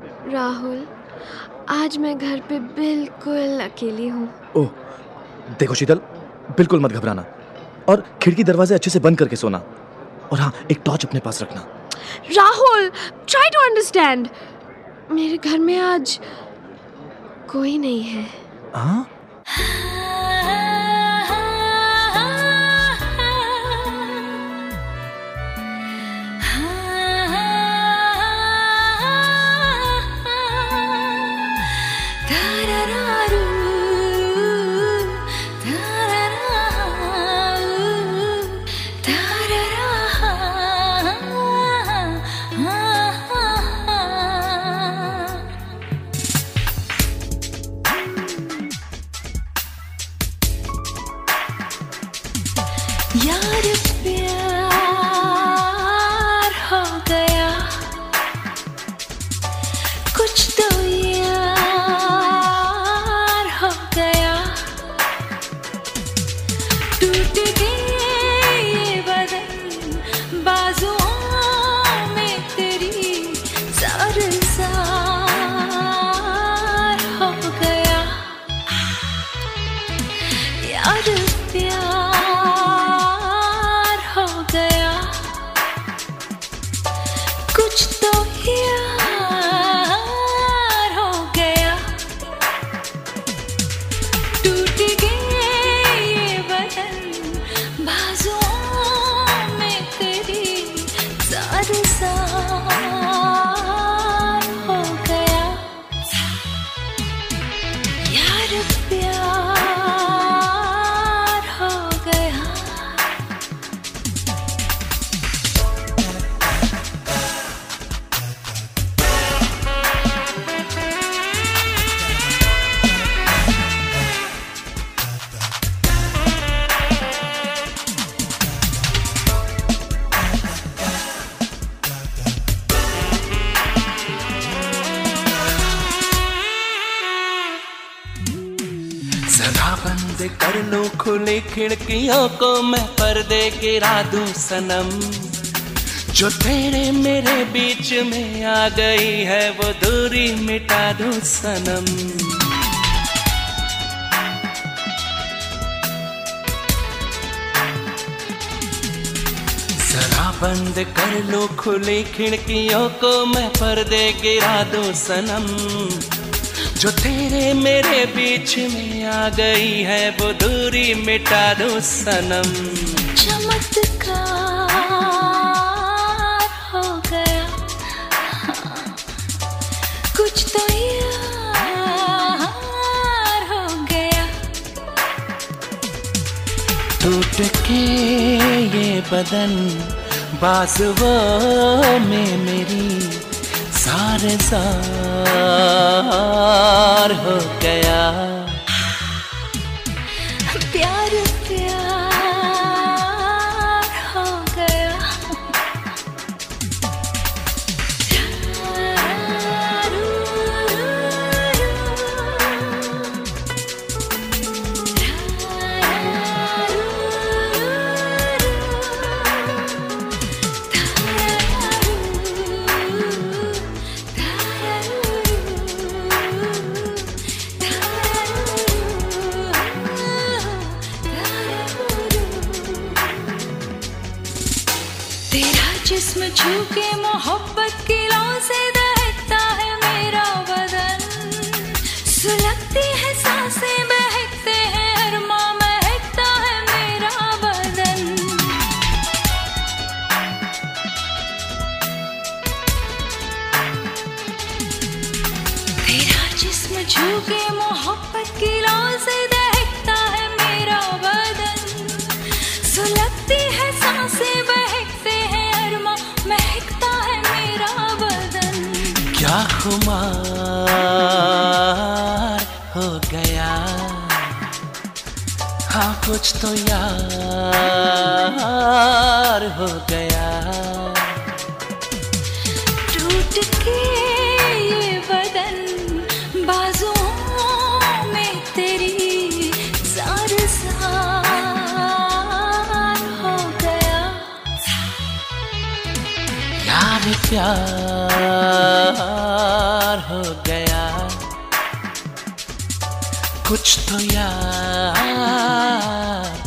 राहुल, आज मैं घर पे बिल्कुल अकेली हूँ। ओह, देखो शीतल, बिल्कुल मत घबराना और खिड़की दरवाजे अच्छे से बंद करके सोना। और हाँ, एक टॉर्च अपने पास रखना। Rahul, try to understand. मेरे घर में आज कोई नहीं है। हाँ? यार प्यार हो गया, कुछ तो यार हो गया। टूट गए ये बदन बाजुओं में तेरी, ज़ार हो गया। यार प्यार हो गया, कुछ तो यार हो गया। टूट गए ये बदन बाजुओं में तेरी, ज़ार हो गया। यार प्यार हो गया। जरा बंद कर लो खुली खिड़कियों को, मैं पर्दे गिरा दूं सनम। जो तेरे मेरे बीच में आ गई है वो दूरी मिटा दूं सनम। जरा बंद कर लो खुली खिड़कियों को, मैं पर्दे गिरा दूं सनम। जो तेरे मेरे बीच में आ गई है वो दूरी मिटा दूं सनम। चमत्कार हो गया, कुछ तो यार हो गया। टूट के ये बदन बाजुओं में मेरी, ज़ार हो गया। प्यार प्यार हो गया। तेरा जिस्म छू के मोहब्बत की लौ से दहकता है मेरा बदन। सुलगती है सांसें, बहकते हैं अरमां, महकता है मेरा बदन। तेरा जिस्म छू के मोहब्बत की लौ से दहकता है मेरा बदन। सुलगती है सांसें, बहकते हैं अरमां, महकता है मेरा बदन। क्या खुमार हो गया, हाँ कुछ तो यार हो गया। टूट के ये बदन बाजुओं में तेरी, ज़ार हो गया। यार आज प्यार हो गया, कुछ तो यार